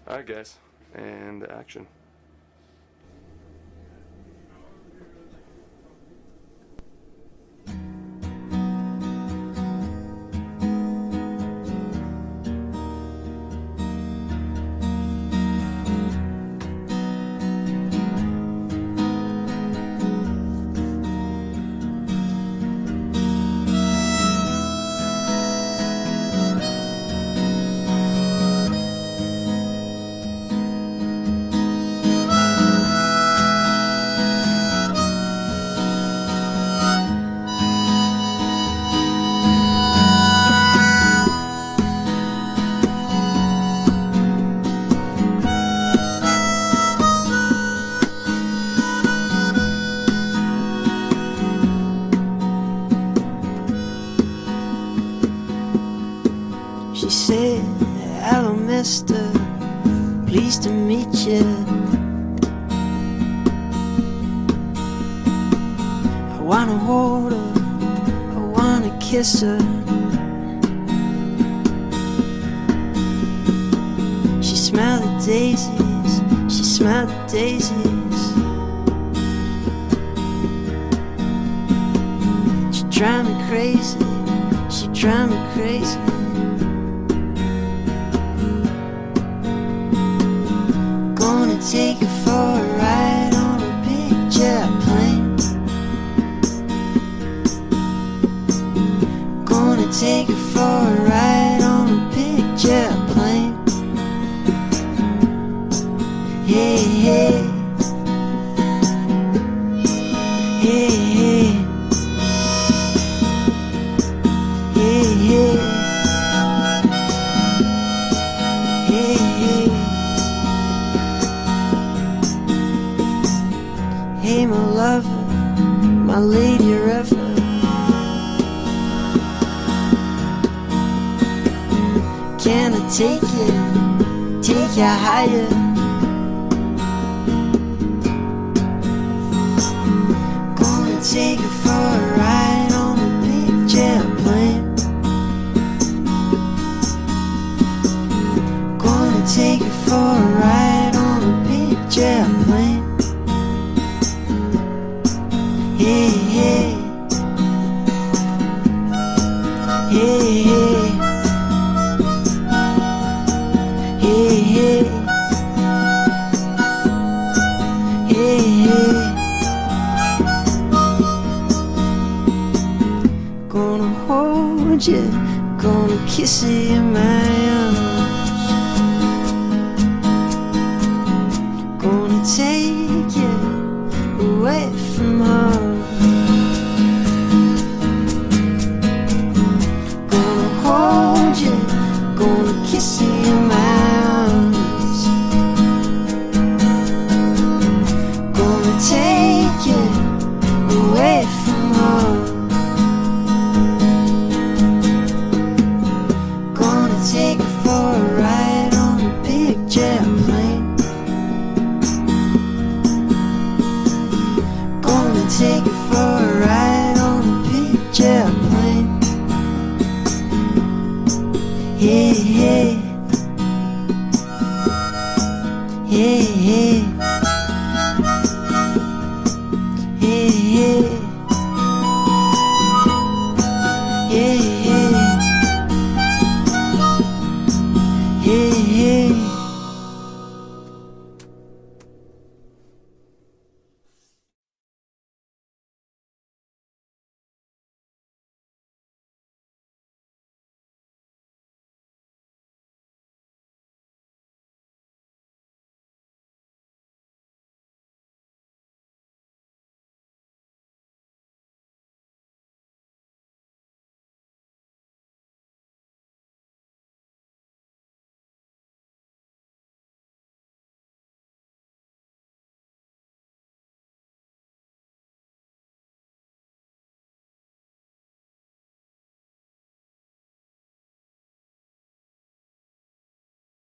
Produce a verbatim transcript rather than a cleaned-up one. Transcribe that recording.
Alright guys, and action. She said, hello mister, pleased to meet you. I wanna hold her, I wanna kiss her. She smelled the daisies, she smelled the daisies. She drive me crazy, she drive me crazy. Take her for a ride on a big jet plane. Gonna take her for a ride on a big jet plane. Hey, hey. Hey, hey. Hey, hey. Hey, hey. Hey, my lover, my lady river. Can I take you, take you higher? Gonna take you for a ride on a big jet plane. Gonna take you for a ride on a big jet plane. Hey, hey. Hey, hey. Hey, hey. Hey, hey. Gonna hold you, gonna kiss you in my arms. Gonna take you away from home. Gonna kiss you in my arms. Gonna take you away from home. Gonna take you for a ride on a big jet plane. Gonna take you for a ride on a big jet plane. Hey, hey. Hey, hey. Hey, hey. Hey, hey. Hey, hey.